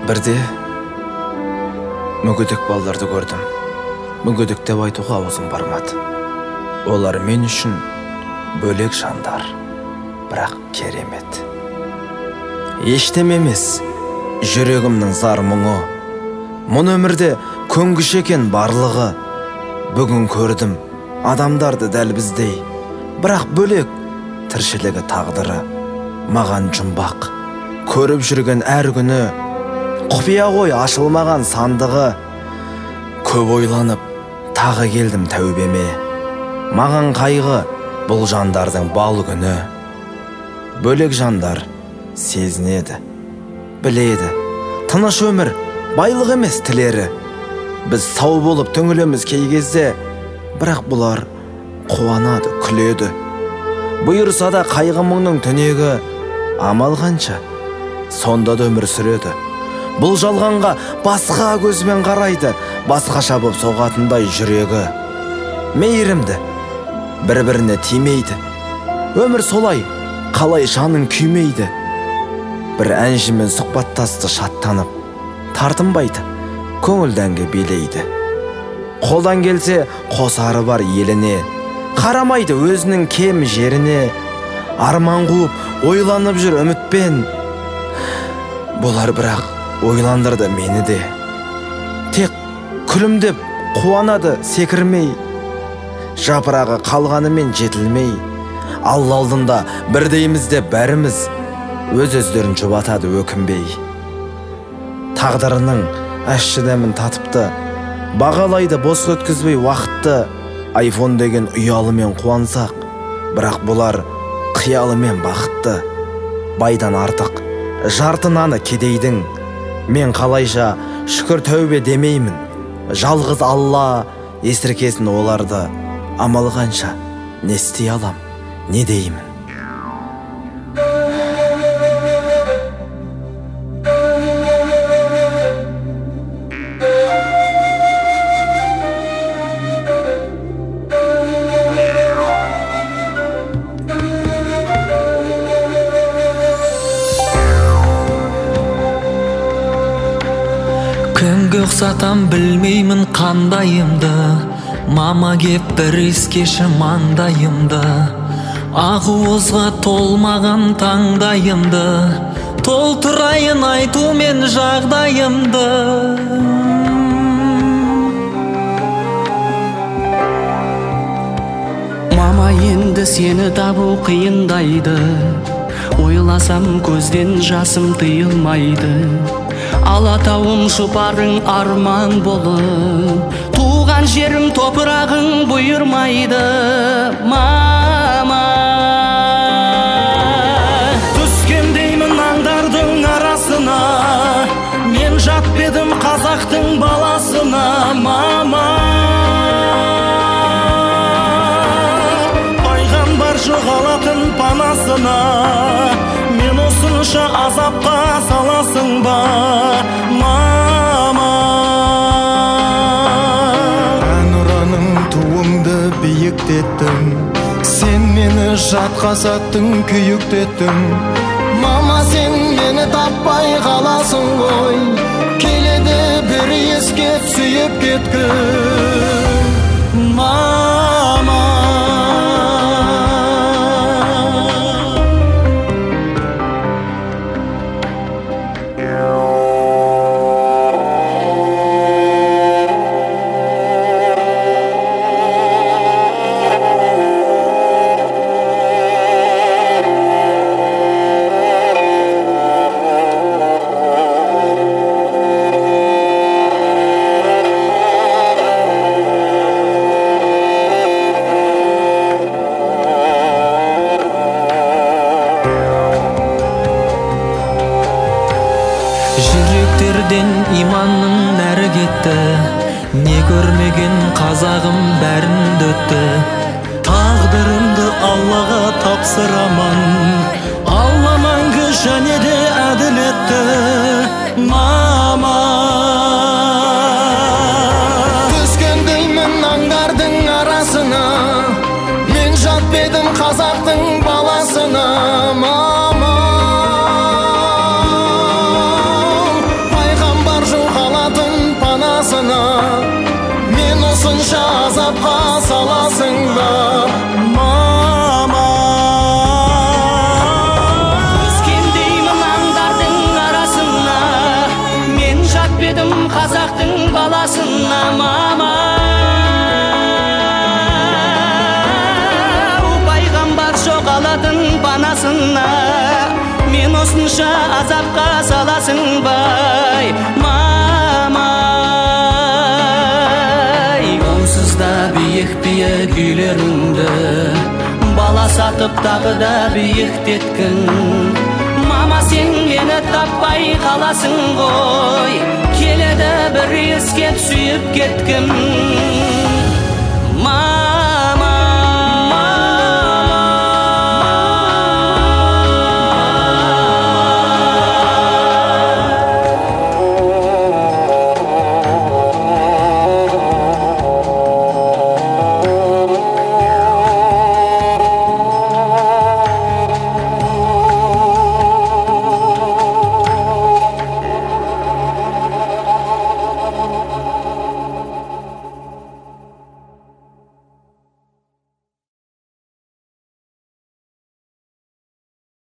Бірде мүгедек балаларды көрдім. Мүгедек деп айтуға аузым бармады. Олар мен үшін бөлек жандар, бірақ керемет. Ештеме емес, жүрегімнің зар мұңы. Мұны өмірде көнгіш екен барлығы. Бүгін көрдім адамдарды дәл біздей, бірақ бөлек тіршілігі тағдыры. Маған жұмбақ, көріп жүрген әр күні, құпия ғой ашылмаған сандығы. Көп ойланып, тағы келдім тәубеме. Маған қайғы бұл жандардың бал күні. Бөлек жандар сезінеді, біледі, тыныш өмір байлық емес тілері. Біз сау болып түңілеміз кей кезде, бірақ бұлар қуанады, күледі. Бұйырса да қайғы мұңның түнегі, амал қанша, сонда да өмір сүреді. Бұл жалғанға басқа көзбен қарайды, басқаша боп соғатындай жүрегі. Мейірімді, бір-біріне тимейді. Өмір солай, қалай жаның күймейді. Бір әншімен сұхбаттасты шаттанып, тартынбайды, көңілдәнге билейді. Қолдан келсе қосары бар еліне, қарамайды өзінің кем жеріне. Арман қуып ойланып жүр үмітпен. Бұлар бірақ ойландырды мені де. Тек күлімдеп қуанады секірмей, жапырағы қалғанымен жетілмей. Алла алдында бірдейміз де бәріміз, өз-өздерін жұбатады өкінбей. Тағдырының ащы дәмін татыпты, бағалайды бос өткізбей уақытты. Айфон деген ұялымен қуансақ, бірақ бұлар қиялымен бақытты. Байдан артық жарты наны кедейдің, мен қалайша шүкір тәубе демеймін. Жалғыз Алла есіркесін оларды, амал қанша не істей алам, не деймін. Кімге ұқсатам білмеймін қандайымды, мама кеп бір искеші маңдайымды. Ақуызға толмаған таңдайымды, толтырайын айтумен жағдайымды. Мама, енді сені табу қиындайды, ойласам көзден жасым тыйылмайды. Алатауым жұпарың арман болып, туған жерім топырағың бұйырмайды. Мама, түскендеймін аңдардың арасына, мен жатпедім қазақтың баласына. Мама, пайғамбар жоғалатын панасына, мен осынша азапқа саласың ба? Мама, әнұраның туыңды биіктеттің, сен мені жатқа саттың, күйіктеттің. Мама, сен мені таппай қаласың ғой, келеді бір ескеп сүйіп кеткін. Мама, жүректерден иманның нәрі кетті, не көрмеген қазағым бәрін дөтті. Тағдырымды Аллаға тапсыраман, Алла мәңгі және де әділетті. Мама, түскендеймін аңдардың арасына, мен жатпедім қазақтың баласына. Мама, баласына мен осынша азапқа саласың бай мамай. Онсыз да биік биік үйлеріңді бала сатып тағы да биіктеткін. Мама сен мені таппай қаласың ғой, келеді бір ескеп сүйіп кеткім.